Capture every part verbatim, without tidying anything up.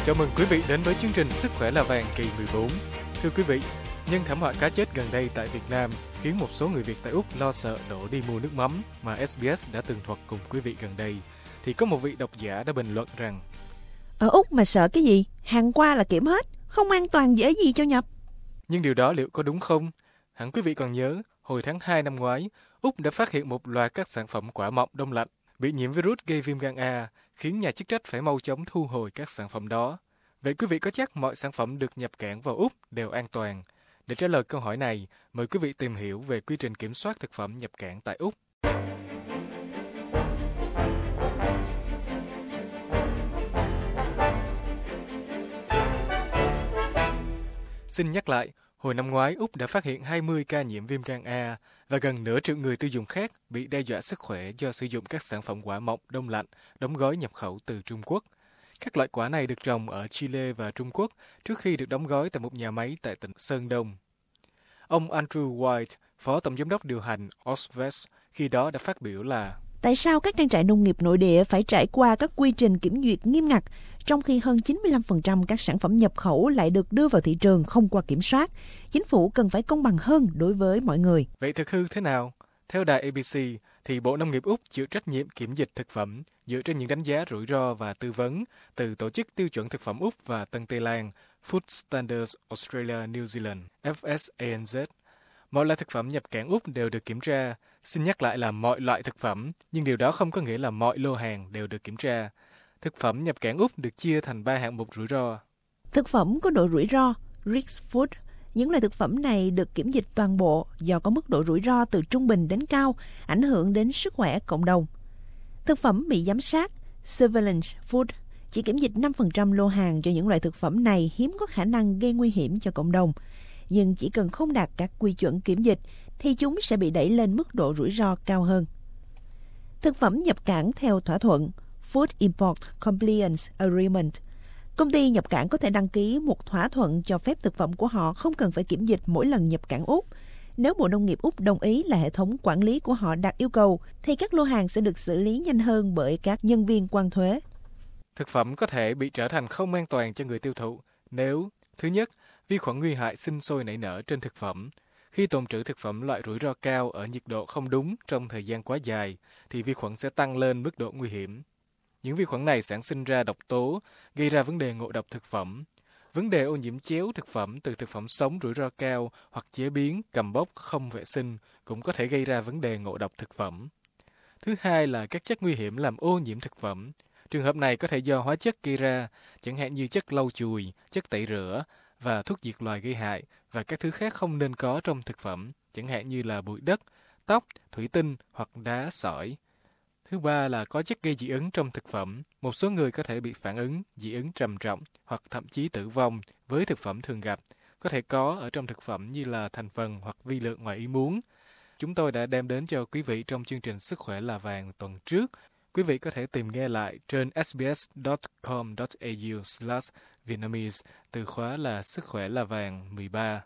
Chào mừng quý vị đến với chương trình Sức khỏe là vàng kỳ mười bốn. Thưa quý vị, nhân thảm họa cá chết gần đây tại Việt Nam khiến một số người Việt tại Úc lo sợ đổ đi mua nước mắm mà ét bê ét đã tường thuật cùng quý vị gần đây, thì có một vị độc giả đã bình luận rằng: ở Úc mà sợ cái gì? Hàng qua là kiểm hết, không an toàn dễ gì cho nhập. Nhưng điều đó liệu có đúng không? Hẳn quý vị còn nhớ, hồi tháng hai năm ngoái, Úc đã phát hiện một loạt các sản phẩm quả mọng đông lạnh bị nhiễm virus gây viêm gan A, khiến nhà chức trách phải mau chóng thu hồi các sản phẩm đó. Vậy quý vị có chắc mọi sản phẩm được nhập cảng vào Úc đều an toàn? Để trả lời câu hỏi này, mời quý vị tìm hiểu về quy trình kiểm soát thực phẩm nhập cảng tại Úc. Xin nhắc lại, hồi năm ngoái Úc đã phát hiện hai mươi ca nhiễm viêm gan A và gần nửa triệu người tiêu dùng khác bị đe dọa sức khỏe do sử dụng các sản phẩm quả mọng đông lạnh đóng gói nhập khẩu từ Trung Quốc. Các loại quả này được trồng ở Chile và Trung Quốc trước khi được đóng gói tại một nhà máy tại tỉnh Sơn Đông. Ông Andrew White, Phó Tổng Giám đốc điều hành Osvest, khi đó đã phát biểu là: tại sao các trang trại nông nghiệp nội địa phải trải qua các quy trình kiểm duyệt nghiêm ngặt, trong khi hơn chín mươi lăm phần trăm các sản phẩm nhập khẩu lại được đưa vào thị trường không qua kiểm soát? Chính phủ cần phải công bằng hơn đối với mọi người. Vậy thực hư thế nào? Theo đài a bê xê, thì Bộ Nông nghiệp Úc chịu trách nhiệm kiểm dịch thực phẩm dựa trên những đánh giá rủi ro và tư vấn từ Tổ chức Tiêu chuẩn Thực phẩm Úc và Tân Tây Lan Food Standards Australia New Zealand F S A N Z. Mọi loại thực phẩm nhập cảng Úc đều được kiểm tra. Xin nhắc lại là mọi loại thực phẩm, nhưng điều đó không có nghĩa là mọi lô hàng đều được kiểm tra. Thực phẩm nhập cảng Úc được chia thành ba hạng mục rủi ro. Thực phẩm có độ rủi ro, risk food. Những loại thực phẩm này được kiểm dịch toàn bộ do có mức độ rủi ro từ trung bình đến cao, ảnh hưởng đến sức khỏe cộng đồng. Thực phẩm bị giám sát, surveillance food, chỉ kiểm dịch năm phần trăm lô hàng cho những loại thực phẩm này hiếm có khả năng gây nguy hiểm cho cộng đồng. Nhưng chỉ cần không đạt các quy chuẩn kiểm dịch thì chúng sẽ bị đẩy lên mức độ rủi ro cao hơn. Thực phẩm nhập cảng theo thỏa thuận, Food Import Compliance Agreement. Công ty nhập cảng có thể đăng ký một thỏa thuận cho phép thực phẩm của họ không cần phải kiểm dịch mỗi lần nhập cảng Úc. Nếu Bộ Nông nghiệp Úc đồng ý là hệ thống quản lý của họ đạt yêu cầu, thì các lô hàng sẽ được xử lý nhanh hơn bởi các nhân viên quan thuế. Thực phẩm có thể bị trở thành không an toàn cho người tiêu thụ nếu: thứ nhất, vi khuẩn nguy hại sinh sôi nảy nở trên thực phẩm. Khi tồn trữ thực phẩm loại rủi ro cao ở nhiệt độ không đúng trong thời gian quá dài, thì vi khuẩn sẽ tăng lên mức độ nguy hiểm. Những vi khuẩn này sản sinh ra độc tố, gây ra vấn đề ngộ độc thực phẩm. Vấn đề ô nhiễm chéo thực phẩm từ thực phẩm sống rủi ro cao hoặc chế biến, cầm bốc, không vệ sinh cũng có thể gây ra vấn đề ngộ độc thực phẩm. Thứ hai là các chất nguy hiểm làm ô nhiễm thực phẩm. Trường hợp này có thể do hóa chất gây ra, chẳng hạn như chất lau chùi, chất tẩy rửa và thuốc diệt loài gây hại và các thứ khác không nên có trong thực phẩm, chẳng hạn như là bụi đất, tóc, thủy tinh hoặc đá sỏi. Thứ ba là có chất gây dị ứng trong thực phẩm. Một số người có thể bị phản ứng, dị ứng trầm trọng hoặc thậm chí tử vong với thực phẩm thường gặp, có thể có ở trong thực phẩm như là thành phần hoặc vi lượng ngoài ý muốn. Chúng tôi đã đem đến cho quý vị trong chương trình Sức khỏe là vàng tuần trước. Quý vị có thể tìm nghe lại trên sbs.com.au slash Vietnamese, từ khóa là Sức khỏe là vàng mười ba.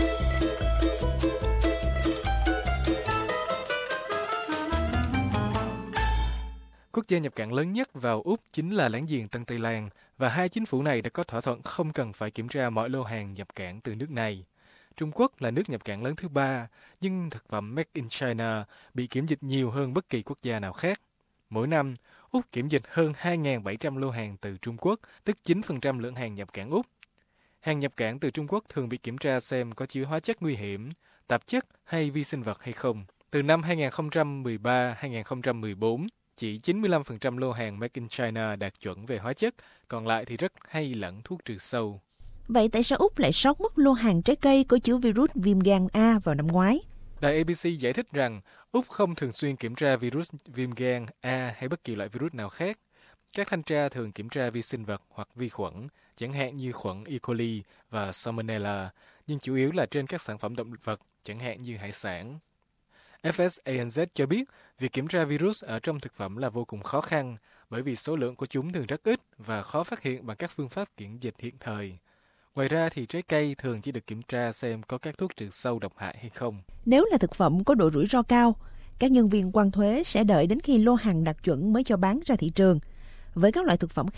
Quốc gia nhập cảng lớn nhất vào Úc chính là láng giềng Tân Tây Lan, và hai chính phủ này đã có thỏa thuận không cần phải kiểm tra mọi lô hàng nhập cảng từ nước này. Trung Quốc là nước nhập cảng lớn thứ ba, nhưng thực phẩm Made in China bị kiểm dịch nhiều hơn bất kỳ quốc gia nào khác. Mỗi năm, Úc kiểm dịch hơn hai nghìn bảy trăm lô hàng từ Trung Quốc, tức chín phần trăm lượng hàng nhập cảng Úc. Hàng nhập cảng từ Trung Quốc thường bị kiểm tra xem có chứa hóa chất nguy hiểm, tạp chất hay vi sinh vật hay không. Từ năm hai nghìn không trăm mười ba đến hai nghìn không trăm mười bốn, chỉ chín mươi lăm phần trăm lô hàng Made in China đạt chuẩn về hóa chất, còn lại thì rất hay lẫn thuốc trừ sâu. Vậy tại sao Úc lại sót mất lô hàng trái cây có chứa virus viêm gan A vào năm ngoái? Đài a bê xê giải thích rằng Úc không thường xuyên kiểm tra virus viêm gan A hay bất kỳ loại virus nào khác. Các thanh tra thường kiểm tra vi sinh vật hoặc vi khuẩn, chẳng hạn như khuẩn E. coli và Salmonella, nhưng chủ yếu là trên các sản phẩm động vật, chẳng hạn như hải sản. F S A N Z cho biết việc kiểm tra virus ở trong thực phẩm là vô cùng khó khăn bởi vì số lượng của chúng thường rất ít và khó phát hiện bằng các phương pháp kiểm dịch hiện thời. Ngoài ra thì trái cây thường chỉ được kiểm tra xem có các thuốc trừ sâu độc hại hay không. Nếu là thực phẩm có độ rủi ro cao, các nhân viên quan thuế sẽ đợi đến khi lô hàng đạt chuẩn mới cho bán ra thị trường. Với các loại thực phẩm khác,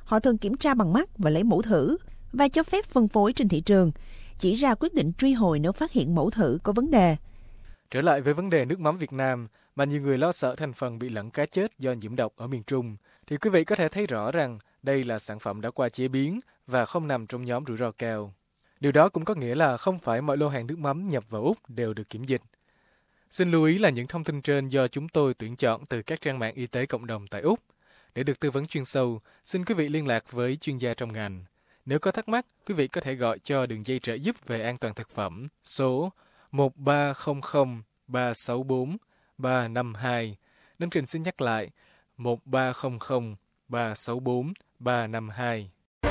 họ thường kiểm tra bằng mắt và lấy mẫu thử và cho phép phân phối trên thị trường, chỉ ra quyết định truy hồi nếu phát hiện mẫu thử có vấn đề. Trở lại với vấn đề nước mắm Việt Nam mà nhiều người lo sợ thành phần bị lẫn cá chết do nhiễm độc ở miền Trung, thì quý vị có thể thấy rõ rằng đây là sản phẩm đã qua chế biến và không nằm trong nhóm rủi ro cao. Điều đó cũng có nghĩa là không phải mọi lô hàng nước mắm nhập vào Úc đều được kiểm dịch. Xin lưu ý là những thông tin trên do chúng tôi tuyển chọn từ các trang mạng y tế cộng đồng tại Úc. Để được tư vấn chuyên sâu, xin quý vị liên lạc với chuyên gia trong ngành. Nếu có thắc mắc, quý vị có thể gọi cho đường dây trợ giúp về an toàn thực phẩm số một ba không không ba sáu bốn ba năm hai. Nâng trình xin nhắc lại một ba không không ba sáu bốn ba năm hai.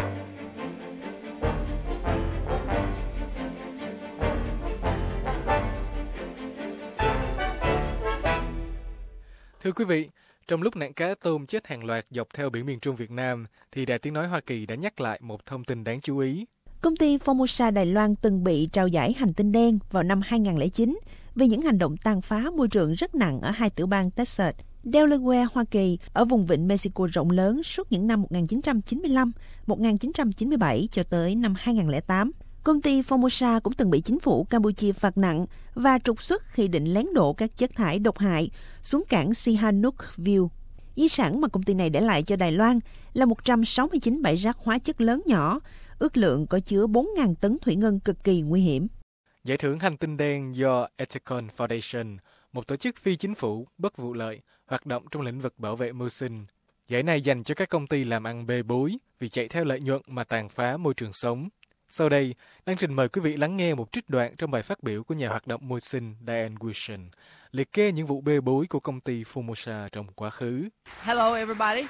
Thưa quý vị, trong lúc nạn cá tôm chết hàng loạt dọc theo biển miền Trung Việt Nam, thì Đài Tiếng Nói Hoa Kỳ đã nhắc lại một thông tin đáng chú ý. Công ty Formosa Đài Loan từng bị trao giải hành tinh đen vào năm hai không không chín vì những hành động tàn phá môi trường rất nặng ở hai tiểu bang Texas, Delaware, Hoa Kỳ, ở vùng vịnh Mexico rộng lớn suốt những năm một nghìn chín trăm chín mươi lăm, một nghìn chín trăm chín mươi bảy cho tới năm hai không không tám. Công ty Formosa cũng từng bị chính phủ Campuchia phạt nặng và trục xuất khi định lén đổ các chất thải độc hại xuống cảng Sihanoukville. Di sản mà công ty này để lại cho Đài Loan là một trăm sáu mươi chín bãi rác hóa chất lớn nhỏ, ước lượng có chứa bốn nghìn tấn thủy ngân cực kỳ nguy hiểm. Giải thưởng hành tinh đen do Ethicon Foundation, một tổ chức phi chính phủ bất vụ lợi, hoạt động trong lĩnh vực bảo vệ môi sinh. Giải này dành cho các công ty làm ăn bê bối vì chạy theo lợi nhuận mà tàn phá môi trường sống. Sau đây, đang trình mời quý vị lắng nghe một trích đoạn trong bài phát biểu của nhà hoạt động môi sinh Diane Wilson, liệt kê những vụ bê bối của công ty Formosa trong quá khứ. Hello everybody.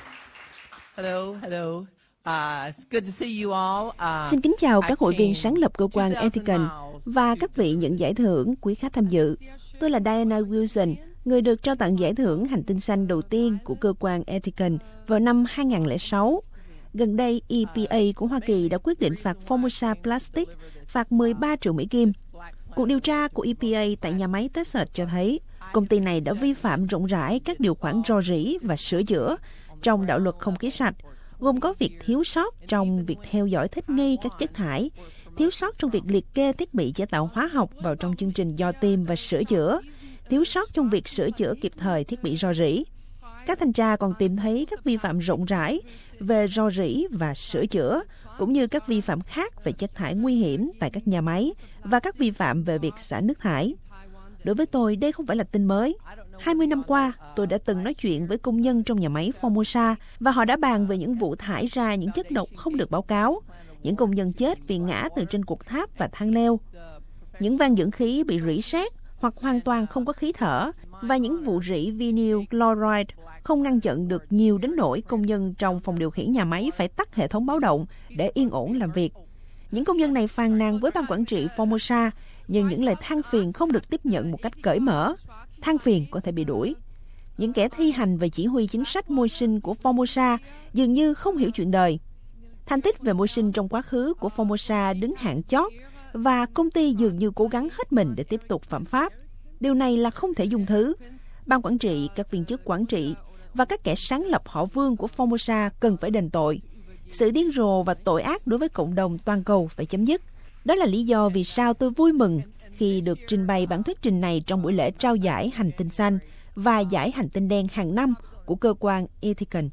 Hello, hello. Uh, it's good to see you all. Uh, Xin kính chào các hội viên sáng lập cơ quan Ethicon và các vị nhận giải thưởng quý khách tham dự. Tôi là Diana Wilson, người được trao tặng giải thưởng hành tinh xanh đầu tiên của cơ quan Ethicon vào năm hai không không sáu. Gần đây, e pê a của Hoa Kỳ đã quyết định phạt Formosa Plastic phạt mười ba triệu Mỹ Kim. Cuộc điều tra của e pê a tại nhà máy Texas cho thấy công ty này đã vi phạm rộng rãi các điều khoản rò rỉ và sửa chữa trong đạo luật không khí sạch, gồm có việc thiếu sót trong việc theo dõi thích nghi các chất thải, thiếu sót trong việc liệt kê thiết bị chế tạo hóa học vào trong chương trình dò tìm và sửa chữa, thiếu sót trong việc sửa chữa kịp thời thiết bị rò rỉ. Các thanh tra còn tìm thấy các vi phạm rộng rãi về rò rỉ và sửa chữa, cũng như các vi phạm khác về chất thải nguy hiểm tại các nhà máy và các vi phạm về việc xả nước thải. Đối với tôi, đây không phải là tin mới. hai mươi năm qua, tôi đã từng nói chuyện với công nhân trong nhà máy Formosa và họ đã bàn về những vụ thải ra những chất độc không được báo cáo, những công nhân chết vì ngã từ trên cột tháp và thang leo, những van dưỡng khí bị rỉ sét hoặc hoàn toàn không có khí thở, và những vụ rỉ vinyl chloride không ngăn chặn được nhiều đến nỗi công nhân trong phòng điều khiển nhà máy phải tắt hệ thống báo động để yên ổn làm việc. Những công nhân này phàn nàn với ban quản trị Formosa, nhưng những lời than phiền không được tiếp nhận một cách cởi mở. Than phiền có thể bị đuổi. Những kẻ thi hành về chỉ huy chính sách môi sinh của Formosa dường như không hiểu chuyện đời. Thành tích về môi sinh trong quá khứ của Formosa đứng hạng chót, và công ty dường như cố gắng hết mình để tiếp tục phạm pháp. Điều này là không thể dung thứ. Ban quản trị, các viên chức quản trị và các kẻ sáng lập họ Vương của Formosa cần phải đền tội. Sự điên rồ và tội ác đối với cộng đồng toàn cầu phải chấm dứt. Đó là lý do vì sao tôi vui mừng khi được trình bày bản thuyết trình này trong buổi lễ trao giải hành tinh xanh và giải hành tinh đen hàng năm của cơ quan Ethicon.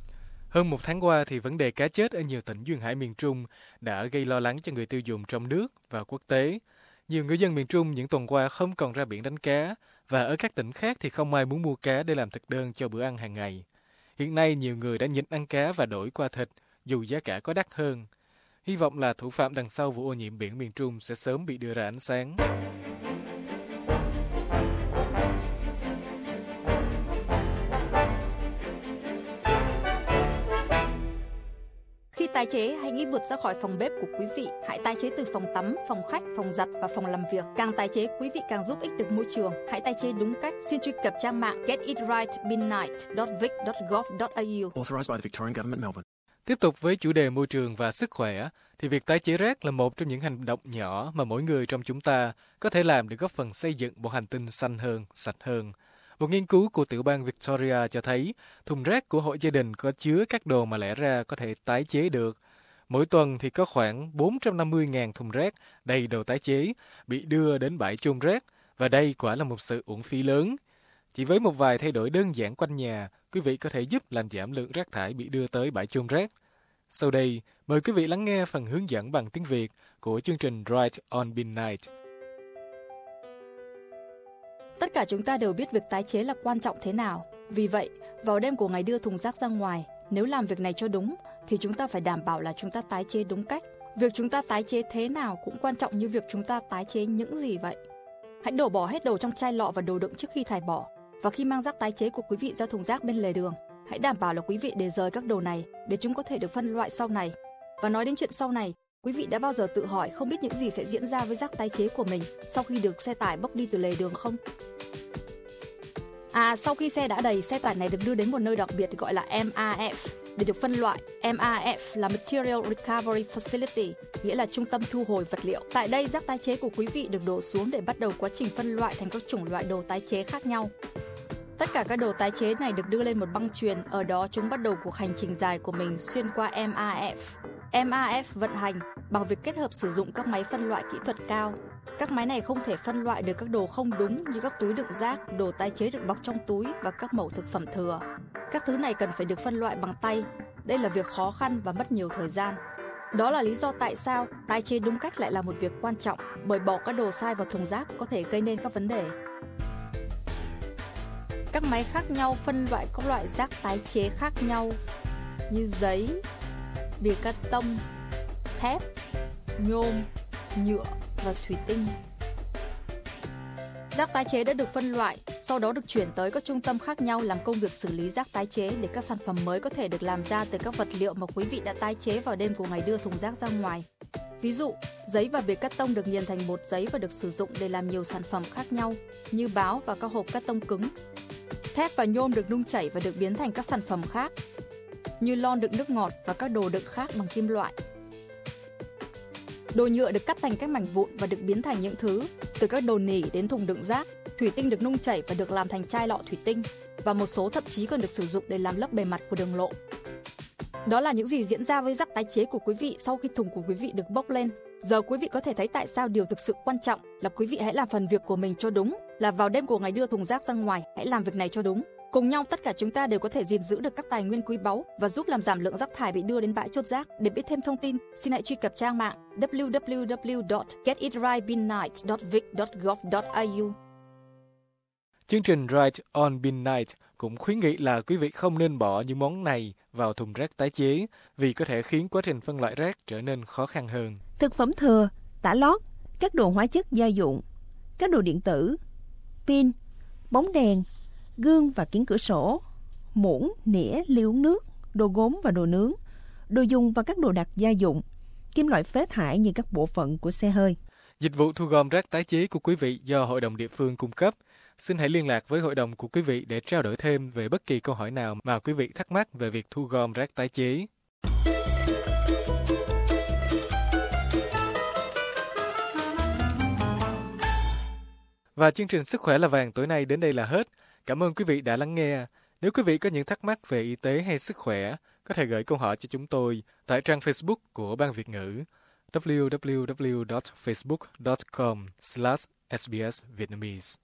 Hơn một tháng qua, thì vấn đề cá chết ở nhiều tỉnh duyên hải miền Trung đã gây lo lắng cho người tiêu dùng trong nước và quốc tế. Nhiều người dân miền Trung những tuần qua không còn ra biển đánh cá, và ở các tỉnh khác thì không ai muốn mua cá để làm thực đơn cho bữa ăn hàng ngày. Hiện nay, nhiều người đã nhịn ăn cá và đổi qua thịt, dù giá cả có đắt hơn. Hy vọng là thủ phạm đằng sau vụ ô nhiễm biển miền Trung sẽ sớm bị đưa ra ánh sáng. Khi tái chế, hãy nghĩ vượt ra khỏi phòng bếp của quý vị. Hãy tái chế từ phòng tắm, phòng khách, phòng giặt và phòng làm việc. Càng tái chế, quý vị càng giúp ích được môi trường. Hãy tái chế đúng cách. Xin truy cập trang mạng get it right midnight dot vic dot gov dot a u. Authorized by the Victorian Government, Melbourne. Tiếp tục với chủ đề môi trường và sức khỏe, thì việc tái chế rác là một trong những hành động nhỏ mà mỗi người trong chúng ta có thể làm để góp phần xây dựng một hành tinh xanh hơn, sạch hơn. Một nghiên cứu của tiểu bang Victoria cho thấy thùng rác của hộ gia đình có chứa các đồ mà lẽ ra có thể tái chế được. Mỗi tuần thì có khoảng bốn trăm năm mươi nghìn thùng rác đầy đồ tái chế bị đưa đến bãi chôn rác, và đây quả là một sự uổng phí lớn. Chỉ với một vài thay đổi đơn giản quanh nhà, quý vị có thể giúp làm giảm lượng rác thải bị đưa tới bãi chôn rác. Sau đây, mời quý vị lắng nghe phần hướng dẫn bằng tiếng Việt của chương trình Right on Bin Night. Tất cả chúng ta đều biết việc tái chế là quan trọng thế nào. Vì vậy, vào đêm của ngày đưa thùng rác ra ngoài, nếu làm việc này cho đúng, thì chúng ta phải đảm bảo là chúng ta tái chế đúng cách. Việc chúng ta tái chế thế nào cũng quan trọng như việc chúng ta tái chế những gì vậy. Hãy đổ bỏ hết đồ trong chai lọ và đồ đựng trước khi thải bỏ. Và khi mang rác tái chế của quý vị ra thùng rác bên lề đường, hãy đảm bảo là quý vị để rời các đồ này để chúng có thể được phân loại sau này. Và nói đến chuyện sau này, quý vị đã bao giờ tự hỏi không biết những gì sẽ diễn ra với rác tái chế của mình sau khi được xe tải bốc đi từ lề đường không? À, sau khi xe đã đầy, xe tải này được đưa đến một nơi đặc biệt gọi là em a ép để được phân loại. em a ép là Material Recovery Facility, nghĩa là trung tâm thu hồi vật liệu. Tại đây, rác tái chế của quý vị được đổ xuống để bắt đầu quá trình phân loại thành các chủng loại đồ tái chế khác nhau. Tất cả các đồ tái chế này được đưa lên một băng chuyền, ở đó chúng bắt đầu cuộc hành trình dài của mình xuyên qua em a ép. em a ép vận hành bằng việc kết hợp sử dụng các máy phân loại kỹ thuật cao. Các máy này không thể phân loại được các đồ không đúng như các túi đựng rác, đồ tái chế được bọc trong túi và các mẩu thực phẩm thừa. Các thứ này cần phải được phân loại bằng tay. Đây là việc khó khăn và mất nhiều thời gian. Đó là lý do tại sao tái chế đúng cách lại là một việc quan trọng, bởi bỏ các đồ sai vào thùng rác có thể gây nên các vấn đề. Các máy khác nhau phân loại các loại rác tái chế khác nhau như giấy, bìa cát tông, thép, nhôm, nhựa và thủy tinh. Rác tái chế đã được phân loại, sau đó được chuyển tới các trung tâm khác nhau làm công việc xử lý rác tái chế để các sản phẩm mới có thể được làm ra từ các vật liệu mà quý vị đã tái chế vào đêm của ngày đưa thùng rác ra ngoài. Ví dụ, giấy và bìa cát tông được nghiền thành bột giấy và được sử dụng để làm nhiều sản phẩm khác nhau như báo và các hộp cát tông cứng. Thép và nhôm được nung chảy và được biến thành các sản phẩm khác như lon đựng nước ngọt và các đồ đựng khác bằng kim loại. Đồ nhựa được cắt thành các mảnh vụn và được biến thành những thứ từ các đồ nỉ đến thùng đựng rác. Thủy tinh được nung chảy và được làm thành chai lọ thủy tinh, và một số thậm chí còn được sử dụng để làm lấp bề mặt của đường lộ. Đó là những gì diễn ra với rác tái chế của quý vị sau khi thùng của quý vị được bốc lên. Giờ quý vị có thể thấy tại sao điều thực sự quan trọng là quý vị hãy làm phần việc của mình cho đúng, là vào đêm của ngày đưa thùng rác ra ngoài, hãy làm việc này cho đúng. Cùng nhau tất cả chúng ta đều có thể gìn giữ được các tài nguyên quý báu và giúp làm giảm lượng rác thải bị đưa đến bãi chốt rác. Để biết thêm thông tin, xin hãy truy cập trang mạng w w w dot get it right bin night dot vic dot gov dot i u. Chương trình Right on Bin Night cũng khuyến nghị là quý vị không nên bỏ những món này vào thùng rác tái chế vì có thể khiến quá trình phân loại rác trở nên khó khăn hơn. Thực phẩm thừa, tả lót, các đồ hóa chất gia dụng, các đồ điện tử, pin, bóng đèn, gương và kiếng cửa sổ, muỗng, nĩa, ly uống nước, đồ gốm và đồ nướng, đồ dùng và các đồ đạc gia dụng, kim loại phế thải như các bộ phận của xe hơi. Dịch vụ thu gom rác tái chế của quý vị do hội đồng địa phương cung cấp. Xin hãy liên lạc với hội đồng của quý vị để trao đổi thêm về bất kỳ câu hỏi nào mà quý vị thắc mắc về việc thu gom rác tái chế. Và chương trình Sức khỏe là vàng tối nay đến đây là hết. Cảm ơn quý vị đã lắng nghe. Nếu quý vị có những thắc mắc về y tế hay sức khỏe, có thể gửi câu hỏi cho chúng tôi tại trang Facebook của Ban Việt ngữ w w w dot facebook dot com slash s b s vietnamese.